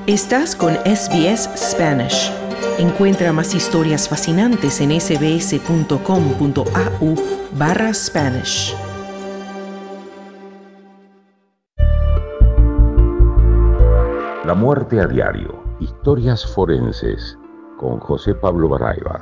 Estás con SBS Spanish. Encuentra más historias fascinantes en sbs.com.au/Spanish. La muerte a diario. Historias forenses con José Pablo Baráibar.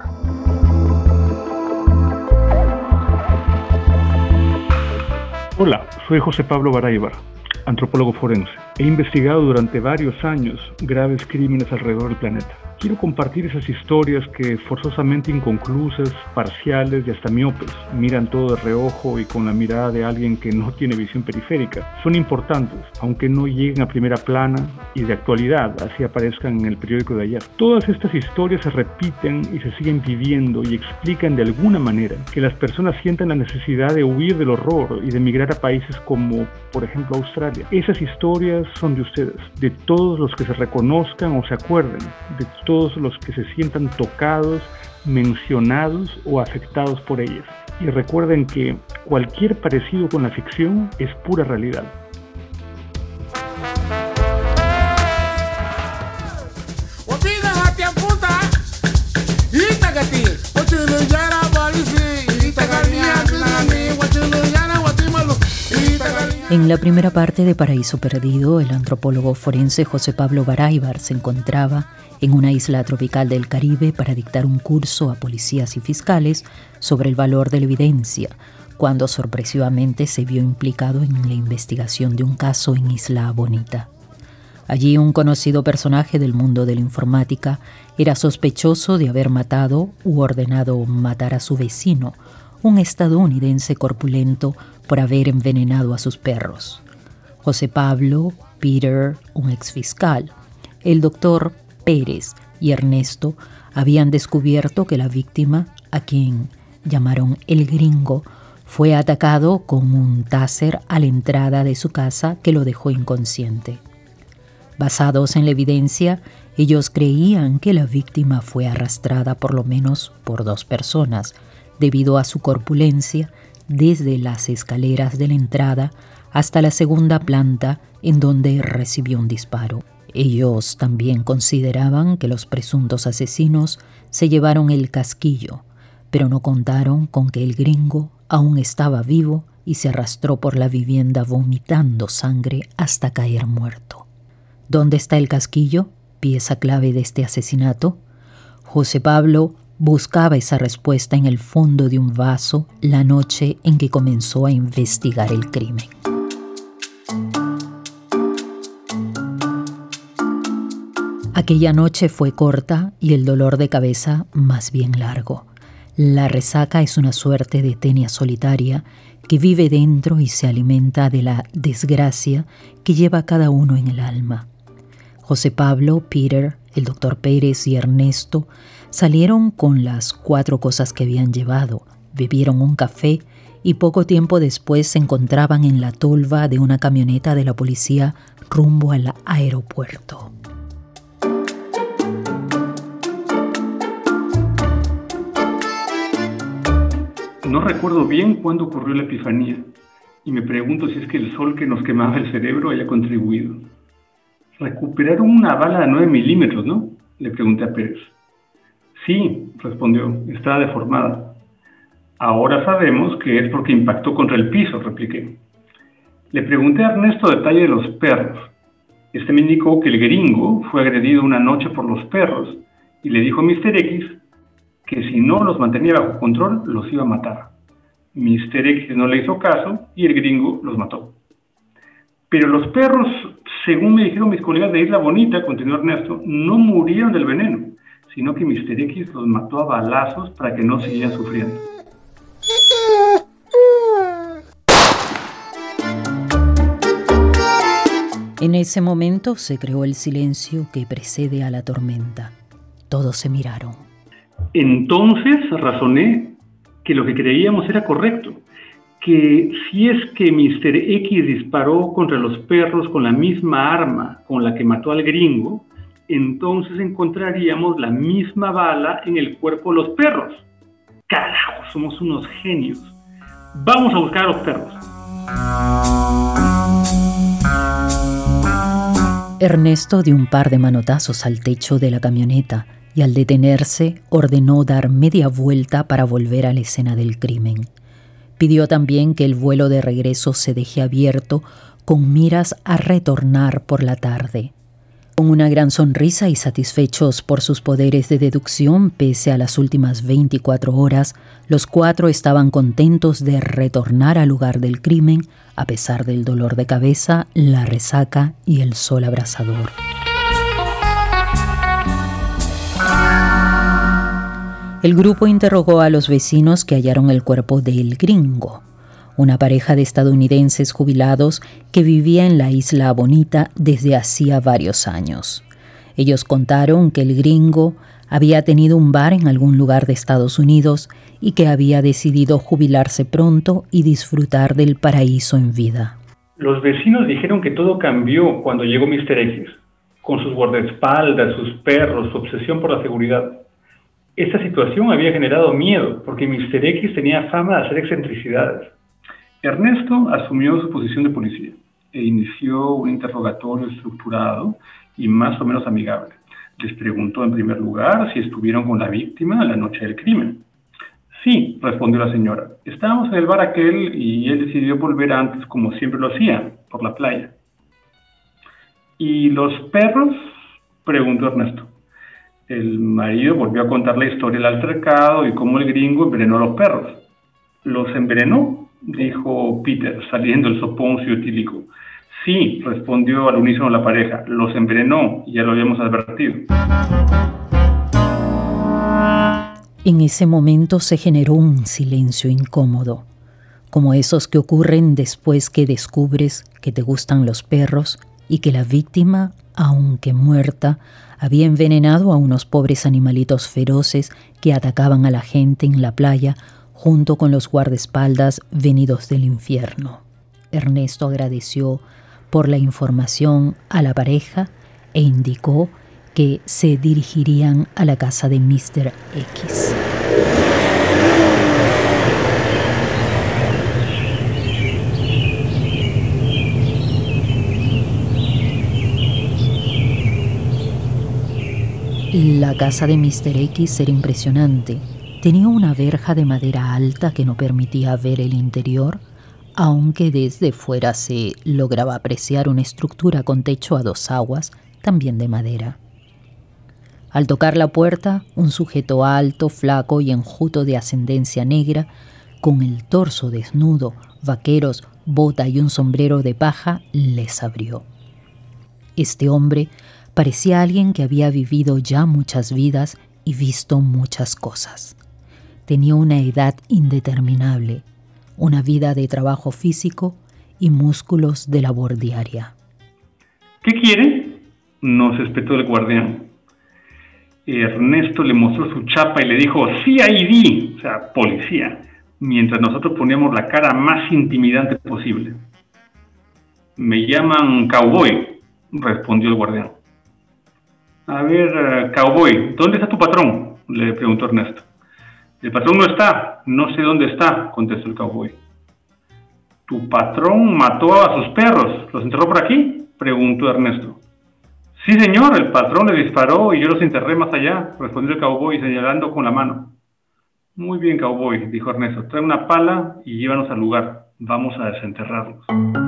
Hola, soy José Pablo Baráibar, antropólogo forense. He investigado durante varios años graves crímenes alrededor del planeta. Quiero compartir esas historias que, forzosamente inconclusas, parciales y hasta miopes, miran todo de reojo y con la mirada de alguien que no tiene visión periférica, son importantes, aunque no lleguen a primera plana y de actualidad, así aparezcan en el periódico de ayer. Todas estas historias se repiten y se siguen viviendo y explican de alguna manera que las personas sientan la necesidad de huir del horror y de emigrar a países como, por ejemplo, Australia. Esas historias son de ustedes, de todos los que se reconozcan o se acuerden, de todos los que se sientan tocados, mencionados o afectados por ellas. Y recuerden que cualquier parecido con la ficción es pura realidad. En la primera parte de Paraíso Perdido, el antropólogo forense José Pablo Baráibar se encontraba en una isla tropical del Caribe para dictar un curso a policías y fiscales sobre el valor de la evidencia, cuando sorpresivamente se vio implicado en la investigación de un caso en Isla Bonita. Allí un conocido personaje del mundo de la informática era sospechoso de haber matado u ordenado matar a su vecino, un estadounidense corpulento, por haber envenenado a sus perros. José Pablo, Peter, un exfiscal, el doctor Pérez y Ernesto habían descubierto que la víctima, a quien llamaron el gringo, fue atacado con un taser a la entrada de su casa que lo dejó inconsciente. Basados en la evidencia, ellos creían que la víctima fue arrastrada por lo menos por 2 personas, debido a su corpulencia, desde las escaleras de la entrada hasta la segunda planta, en donde recibió un disparo. Ellos también consideraban que los presuntos asesinos se llevaron el casquillo, pero no contaron con que el gringo aún estaba vivo y se arrastró por la vivienda vomitando sangre hasta caer muerto. ¿Dónde está el casquillo, pieza clave de este asesinato? José Pablo buscaba esa respuesta en el fondo de un vaso la noche en que comenzó a investigar el crimen. Aquella noche fue corta y el dolor de cabeza más bien largo. La resaca es una suerte de tenia solitaria que vive dentro y se alimenta de la desgracia que lleva cada uno en el alma. José Pablo, Peter, el doctor Pérez y Ernesto salieron con las 4 cosas que habían llevado, bebieron un café y poco tiempo después se encontraban en la tolva de una camioneta de la policía rumbo al aeropuerto. No recuerdo bien cuándo ocurrió la epifanía y me pregunto si es que el sol que nos quemaba el cerebro haya contribuido. Recuperaron una bala de 9 milímetros, ¿no? Le pregunté a Pérez. Sí, respondió, estaba deformada. Ahora sabemos que es porque impactó contra el piso, repliqué. Le pregunté a Ernesto detalle de los perros. Este me indicó que el gringo fue agredido una noche por los perros y le dijo a Mr. X que si no los mantenía bajo control, los iba a matar. Mr. X no le hizo caso y el gringo los mató. Pero los perros, según me dijeron mis colegas de Isla Bonita, continuó Ernesto, no murieron del veneno, sino que Mr. X los mató a balazos para que no siguieran sufriendo. En ese momento se creó el silencio que precede a la tormenta. Todos se miraron. Entonces razoné que lo que creíamos era correcto, que si es que Mr. X disparó contra los perros con la misma arma con la que mató al gringo, entonces encontraríamos la misma bala en el cuerpo de los perros. ¡Carajo! Somos unos genios. Vamos a buscar a los perros. Ernesto dio un par de manotazos al techo de la camioneta y al detenerse ordenó dar media vuelta para volver a la escena del crimen. Pidió también que el vuelo de regreso se deje abierto con miras a retornar por la tarde. Con una gran sonrisa y satisfechos por sus poderes de deducción, pese a las últimas 24 horas, los cuatro estaban contentos de retornar al lugar del crimen, a pesar del dolor de cabeza, la resaca y el sol abrasador. El grupo interrogó a los vecinos que hallaron el cuerpo del Gringo, una pareja de estadounidenses jubilados que vivía en la Isla Bonita desde hacía varios años. Ellos contaron que el Gringo había tenido un bar en algún lugar de Estados Unidos y que había decidido jubilarse pronto y disfrutar del paraíso en vida. Los vecinos dijeron que todo cambió cuando llegó Mr. X, con sus guardaespaldas, sus perros, su obsesión por la seguridad. Esta situación había generado miedo, porque Mr. X tenía fama de hacer excentricidades. Ernesto asumió su posición de policía e inició un interrogatorio estructurado y más o menos amigable. Les preguntó en primer lugar si estuvieron con la víctima la noche del crimen. Sí, respondió la señora. Estábamos en el bar aquel y él decidió volver antes, como siempre lo hacía, por la playa. ¿Y los perros?, preguntó Ernesto. El marido volvió a contar la historia del altercado y cómo el Gringo envenenó a los perros. ¿Los envenenó?, dijo Peter, saliendo del soponcio etílico. Sí, respondió al unísono la pareja, los envenenó, ya lo habíamos advertido. En ese momento se generó un silencio incómodo, como esos que ocurren después que descubres que te gustan los perros y que la víctima, aunque muerta, había envenenado a unos pobres animalitos feroces que atacaban a la gente en la playa junto con los guardaespaldas venidos del infierno. Ernesto agradeció por la información a la pareja e indicó que se dirigirían a la casa de Mr. X. La casa de Mr. X era impresionante. Tenía una verja de madera alta que no permitía ver el interior, aunque desde fuera se lograba apreciar una estructura con techo a dos aguas, también de madera. Al tocar la puerta, un sujeto alto, flaco y enjuto de ascendencia negra, con el torso desnudo, vaqueros, bota y un sombrero de paja, les abrió. Este hombre parecía alguien que había vivido ya muchas vidas y visto muchas cosas. Tenía una edad indeterminable, una vida de trabajo físico y músculos de labor diaria. ¿Qué quiere?, nos espetó el guardián. Ernesto le mostró su chapa y le dijo CID, o sea, policía, mientras nosotros poníamos la cara más intimidante posible. Me llaman Cowboy, respondió el guardián. A ver, Cowboy, ¿dónde está tu patrón?, le preguntó Ernesto. El patrón no está, no sé dónde está, contestó el Cowboy. ¿Tu patrón mató a sus perros? ¿Los enterró por aquí?, preguntó Ernesto. Sí, señor, el patrón le disparó y yo los enterré más allá, respondió el Cowboy señalando con la mano. Muy bien, Cowboy, dijo Ernesto, trae una pala y llévanos al lugar, vamos a desenterrarlos.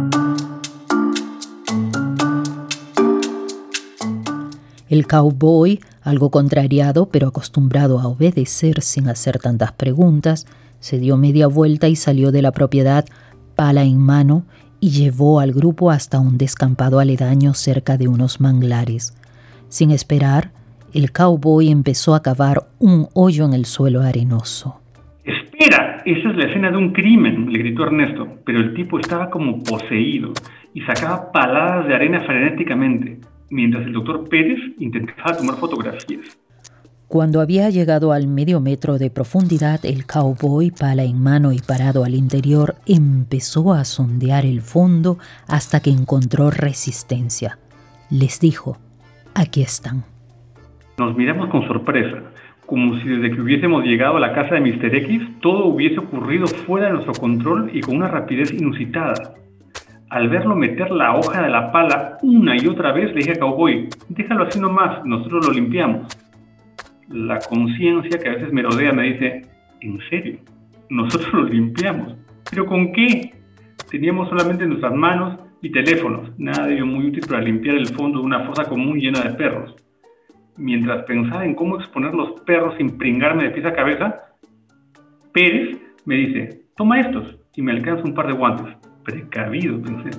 El cowboy, algo contrariado pero acostumbrado a obedecer sin hacer tantas preguntas, se dio media vuelta y salió de la propiedad, pala en mano, y llevó al grupo hasta un descampado aledaño cerca de unos manglares. Sin esperar, el cowboy empezó a cavar un hoyo en el suelo arenoso. ¡Espera! Esa es la escena de un crimen, le gritó Ernesto, pero el tipo estaba como poseído y sacaba paladas de arena frenéticamente, mientras el doctor Pérez intentaba tomar fotografías. Cuando había llegado al medio metro de profundidad, el cowboy, pala en mano y parado al interior, empezó a sondear el fondo hasta que encontró resistencia. Les dijo, aquí están. Nos miramos con sorpresa, como si desde que hubiésemos llegado a la casa de Mr. X, todo hubiese ocurrido fuera de nuestro control y con una rapidez inusitada. Al verlo meter la hoja de la pala una y otra vez, le dije a Cowboy, déjalo así nomás, nosotros lo limpiamos. La conciencia que a veces me rodea me dice, ¿en serio? Nosotros lo limpiamos. ¿Pero con qué? Teníamos solamente nuestras manos y teléfonos, nada de ello muy útil para limpiar el fondo de una fosa común llena de perros. Mientras pensaba en cómo exponer los perros sin pringarme de pies a cabeza, Pérez me dice, toma estos, y me alcanza un par de guantes. Precavido, pensé.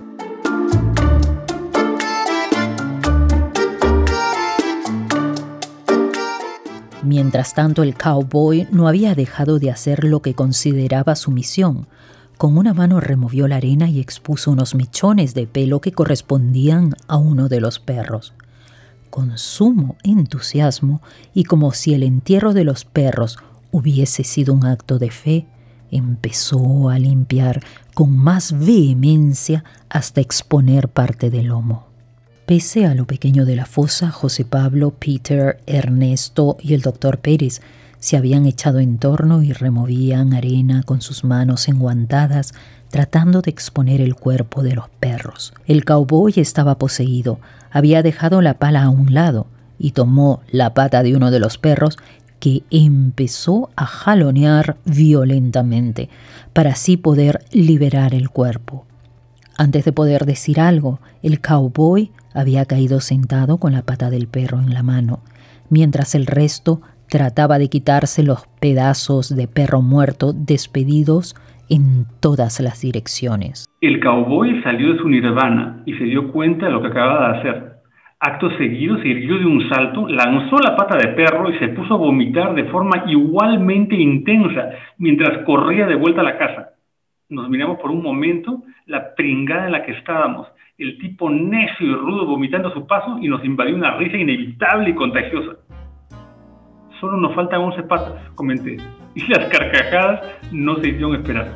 Mientras tanto, el cowboy no había dejado de hacer lo que consideraba su misión. Con una mano removió la arena y expuso unos mechones de pelo que correspondían a uno de los perros. Con sumo entusiasmo, y como si el entierro de los perros hubiese sido un acto de fe, empezó a limpiar con más vehemencia hasta exponer parte del lomo. Pese a lo pequeño de la fosa, José Pablo, Peter, Ernesto y el doctor Pérez se habían echado en torno y removían arena con sus manos enguantadas, tratando de exponer el cuerpo de los perros. El cowboy estaba poseído, había dejado la pala a un lado y tomó la pata de uno de los perros, que empezó a jalonear violentamente para así poder liberar el cuerpo. Antes de poder decir algo, el cowboy había caído sentado con la pata del perro en la mano, mientras el resto trataba de quitarse los pedazos de perro muerto despedidos en todas las direcciones. El cowboy salió de su nirvana y se dio cuenta de lo que acababa de hacer. Acto seguido se irguió de un salto, lanzó la pata de perro y se puso a vomitar de forma igualmente intensa mientras corría de vuelta a la casa. Nos miramos por un momento, la pringada en la que estábamos, el tipo necio y rudo vomitando a su paso, y nos invadió una risa inevitable y contagiosa. Solo nos faltan 11 patas, comenté, y las carcajadas no se hicieron esperar.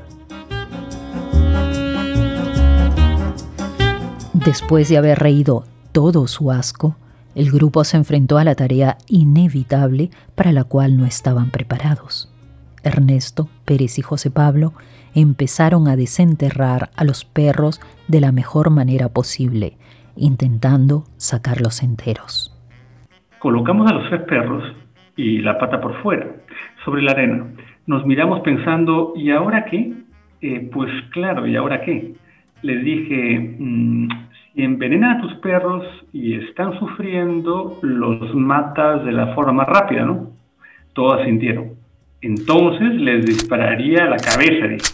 Después de haber reído todo su asco, el grupo se enfrentó a la tarea inevitable para la cual no estaban preparados. Ernesto, Pérez y José Pablo empezaron a desenterrar a los perros de la mejor manera posible, intentando sacarlos enteros. Colocamos a los 3 perros y la pata por fuera, sobre la arena. Nos miramos pensando, ¿y ahora qué? Pues claro, ¿y ahora qué? Les dije, si envenenas a tus perros y están sufriendo, los matas de la forma más rápida, ¿no? Todos asintieron. Entonces les dispararía a la cabeza, dije.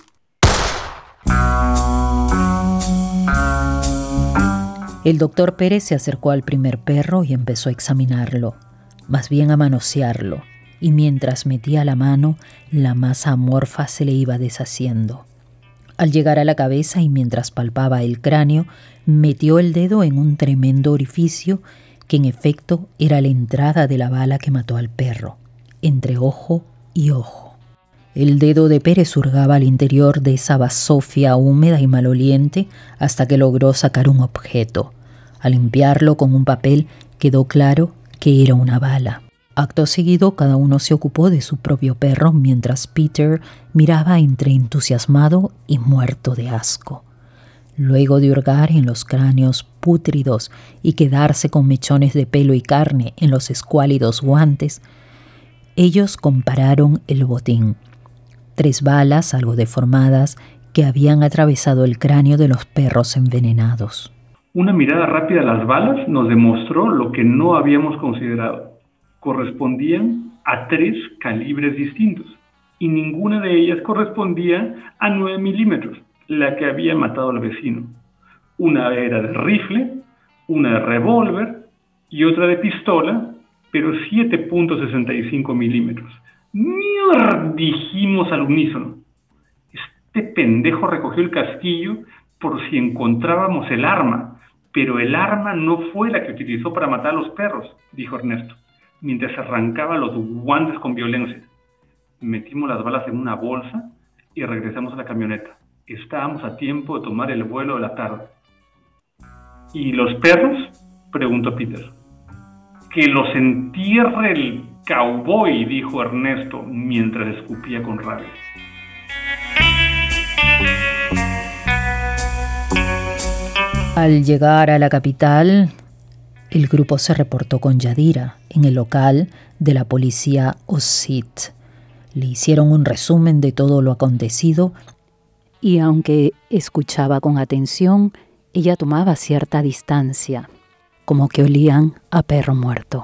El doctor Pérez se acercó al primer perro y empezó a examinarlo, más bien a manosearlo, y mientras metía la mano, la masa amorfa se le iba deshaciendo. Al llegar a la cabeza y mientras palpaba el cráneo, metió el dedo en un tremendo orificio que en efecto era la entrada de la bala que mató al perro, entre ojo y ojo. El dedo de Pérez hurgaba al interior de esa basofia húmeda y maloliente hasta que logró sacar un objeto. Al limpiarlo con un papel quedó claro que era una bala. Acto seguido, cada uno se ocupó de su propio perro mientras Peter miraba entre entusiasmado y muerto de asco. Luego de hurgar en los cráneos pútridos y quedarse con mechones de pelo y carne en los escuálidos guantes, ellos compararon el botín. 3 balas, algo deformadas, que habían atravesado el cráneo de los perros envenenados. Una mirada rápida a las balas nos demostró lo que no habíamos considerado. Correspondían a 3 calibres distintos y ninguna de ellas correspondía a 9 milímetros, la que había matado al vecino. Una era de rifle, una de revólver y otra de pistola, pero 7.65 milímetros. ¡Mierda!, dijimos al unísono. Este pendejo recogió el casquillo por si encontrábamos el arma, pero el arma no fue la que utilizó para matar a los perros, dijo Ernesto, mientras arrancaba los guantes con violencia. Metimos las balas en una bolsa y regresamos a la camioneta. Estábamos a tiempo de tomar el vuelo de la tarde. ¿Y los perros?, preguntó Peter. Que los entierre el cowboy, dijo Ernesto mientras escupía con rabia. Al llegar a la capital, el grupo se reportó con Yadira en el local de la policía OSIT. Le hicieron un resumen de todo lo acontecido y aunque escuchaba con atención, ella tomaba cierta distancia, como que olían a perro muerto.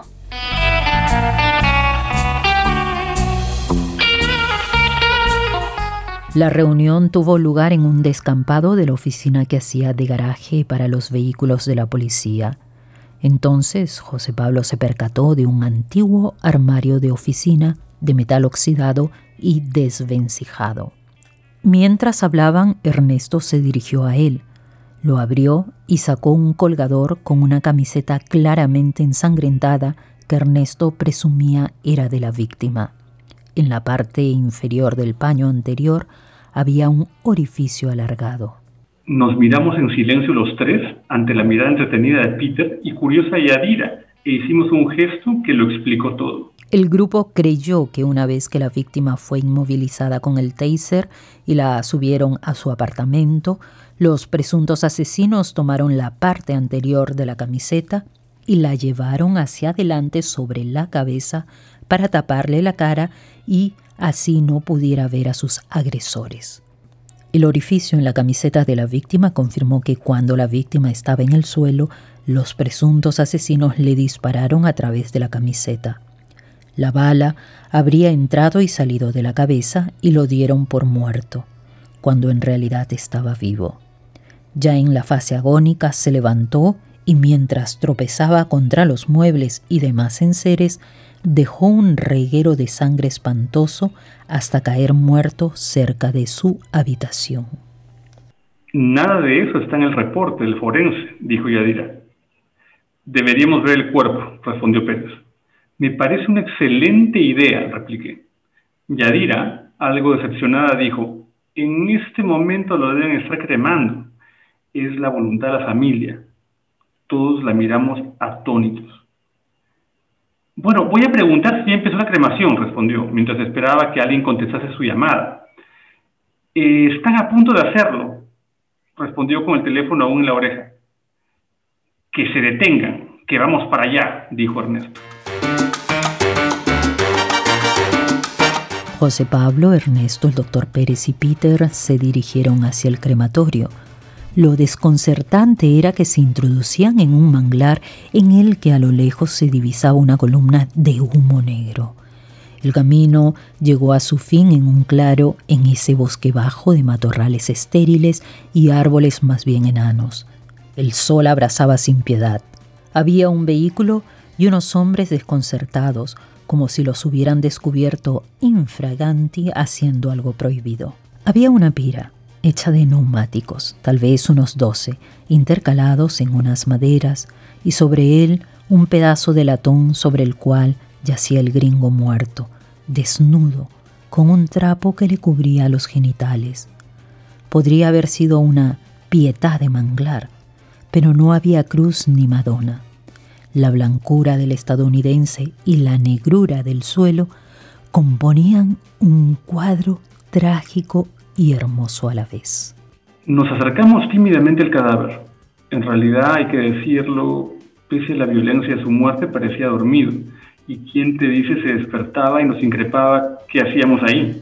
La reunión tuvo lugar en un descampado de la oficina que hacía de garaje para los vehículos de la policía. Entonces, José Pablo se percató de un antiguo armario de oficina de metal oxidado y desvencijado. Mientras hablaban, Ernesto se dirigió a él. Lo abrió y sacó un colgador con una camiseta claramente ensangrentada que Ernesto presumía era de la víctima. En la parte inferior del paño anterior había un orificio alargado. Nos miramos en silencio los tres ante la mirada entretenida de Peter y curiosa Yadira e hicimos un gesto que lo explicó todo. El grupo creyó que una vez que la víctima fue inmovilizada con el taser y la subieron a su apartamento, los presuntos asesinos tomaron la parte anterior de la camiseta y la llevaron hacia adelante sobre la cabeza para taparle la cara y así no pudiera ver a sus agresores. El orificio en la camiseta de la víctima confirmó que cuando la víctima estaba en el suelo, los presuntos asesinos le dispararon a través de la camiseta. La bala habría entrado y salido de la cabeza y lo dieron por muerto, cuando en realidad estaba vivo. Ya en la fase agónica se levantó y mientras tropezaba contra los muebles y demás enseres, dejó un reguero de sangre espantoso hasta caer muerto cerca de su habitación. Nada de eso está en el reporte del forense, dijo Yadira. Deberíamos ver el cuerpo, respondió Pérez. Me parece una excelente idea, repliqué. Yadira, algo decepcionada, dijo, en este momento lo deben estar cremando. Es la voluntad de la familia. Todos la miramos atónitos. Bueno, voy a preguntar si ya empezó la cremación, respondió, mientras esperaba que alguien contestase su llamada. Están a punto de hacerlo, respondió con el teléfono aún en la oreja. Que se detengan, que vamos para allá, dijo Ernesto. José Pablo, Ernesto, el doctor Pérez y Peter se dirigieron hacia el crematorio. Lo desconcertante era que se introducían en un manglar en el que a lo lejos se divisaba una columna de humo negro. El camino llegó a su fin en un claro en ese bosque bajo de matorrales estériles y árboles más bien enanos. El sol abrasaba sin piedad. Había un vehículo y unos hombres desconcertados, como si los hubieran descubierto infraganti haciendo algo prohibido. Había una pira hecha de neumáticos, tal vez unos 12, intercalados en unas maderas, y sobre él un pedazo de latón sobre el cual yacía el gringo muerto, desnudo, con un trapo que le cubría los genitales. Podría haber sido una pietà de manglar, pero no había cruz ni Madonna. La blancura del estadounidense y la negrura del suelo componían un cuadro trágico y hermoso a la vez. Nos acercamos tímidamente al cadáver. En realidad, hay que decirlo, pese a la violencia de su muerte, parecía dormido. Y quien te dice se despertaba y nos increpaba qué hacíamos ahí.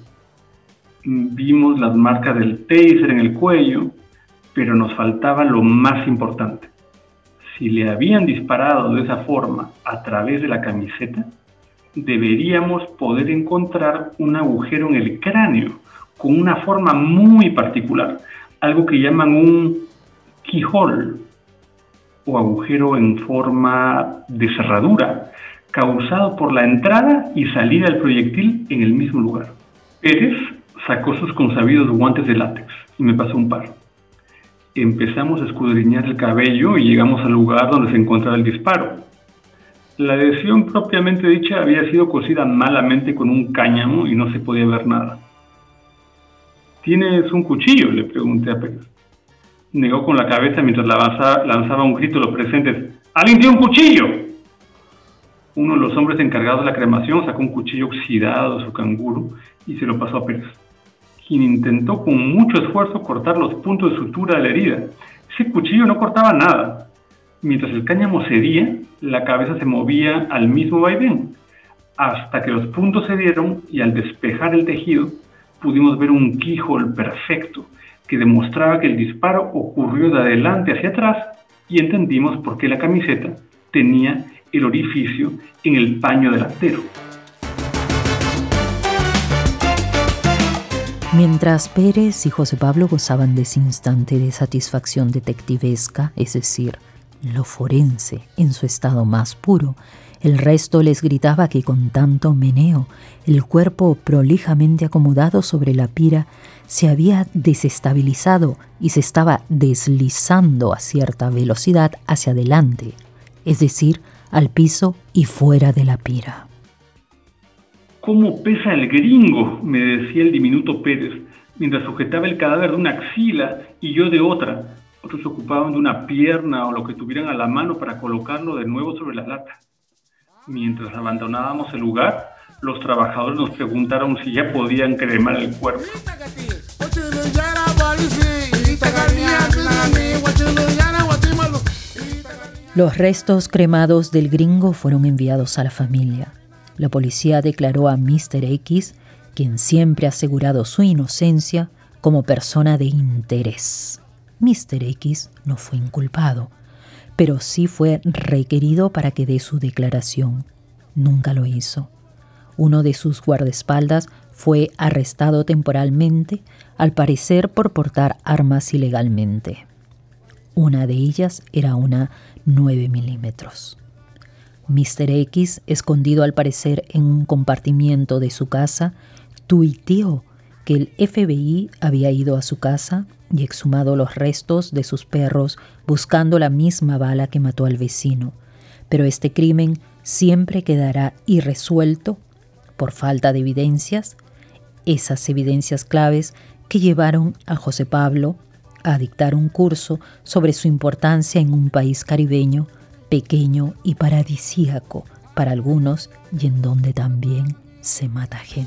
Vimos las marcas del taser en el cuello, pero nos faltaba lo más importante. Si le habían disparado de esa forma a través de la camiseta, deberíamos poder encontrar un agujero en el cráneo con una forma muy particular, algo que llaman un keyhole o agujero en forma de cerradura, causado por la entrada y salida del proyectil en el mismo lugar. Pérez sacó sus consabidos guantes de látex y me pasó un par. Empezamos a escudriñar el cabello y llegamos al lugar donde se encontraba el disparo. La lesión propiamente dicha había sido cosida malamente con un cáñamo y no se podía ver nada. ¿Tienes un cuchillo?, le pregunté a Pérez. Negó con la cabeza mientras lanzaba un grito a los presentes. ¡Alguien tiene un cuchillo! Uno de los hombres encargados de la cremación sacó un cuchillo oxidado de su canguro y se lo pasó a Pérez, quien intentó con mucho esfuerzo cortar los puntos de sutura de la herida. Ese cuchillo no cortaba nada. Mientras el cáñamo cedía, la cabeza se movía al mismo vaivén, hasta que los puntos se dieron y al despejar el tejido, pudimos ver un keyhole perfecto que demostraba que el disparo ocurrió de adelante hacia atrás y entendimos por qué la camiseta tenía el orificio en el paño delantero. Mientras Pérez y José Pablo gozaban de ese instante de satisfacción detectivesca, es decir, lo forense en su estado más puro, el resto les gritaba que con tanto meneo, el cuerpo prolijamente acomodado sobre la pira se había desestabilizado y se estaba deslizando a cierta velocidad hacia adelante, es decir, al piso y fuera de la pira. ¿Cómo pesa el gringo?, me decía el diminuto Pérez, mientras sujetaba el cadáver de una axila y yo de otra. Otros se ocupaban de una pierna o lo que tuvieran a la mano para colocarlo de nuevo sobre la lata. Mientras abandonábamos el lugar, los trabajadores nos preguntaron si ya podían cremar el cuerpo. Los restos cremados del gringo fueron enviados a la familia. La policía declaró a Mr. X, quien siempre ha asegurado su inocencia, como persona de interés. Mr. X no fue inculpado, pero sí fue requerido para que dé su declaración. Nunca lo hizo. Uno de sus guardaespaldas fue arrestado temporalmente, al parecer por portar armas ilegalmente. Una de ellas era una 9 milímetros. Mr. X, escondido al parecer en un compartimiento de su casa, tuiteó que el FBI había ido a su casa y exhumado los restos de sus perros buscando la misma bala que mató al vecino. Pero este crimen siempre quedará irresuelto por falta de evidencias, esas evidencias claves que llevaron a José Pablo a dictar un curso sobre su importancia en un país caribeño pequeño y paradisíaco para algunos y en donde también se mata gente.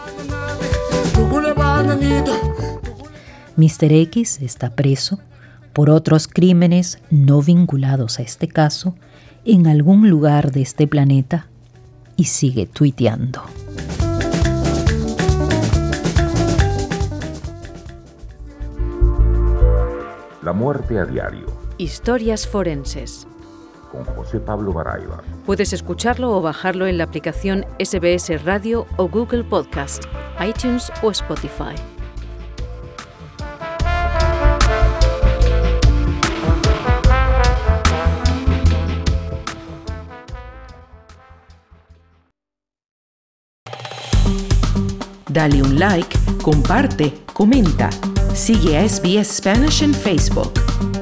Mr. X está preso por otros crímenes no vinculados a este caso en algún lugar de este planeta y sigue tuiteando. La muerte a diario. Historias forenses. Con José Pablo Baraibar. Puedes escucharlo o bajarlo en la aplicación SBS Radio o Google Podcast, iTunes o Spotify. Dale un like, comparte, comenta. Sigue a SBS Spanish en Facebook.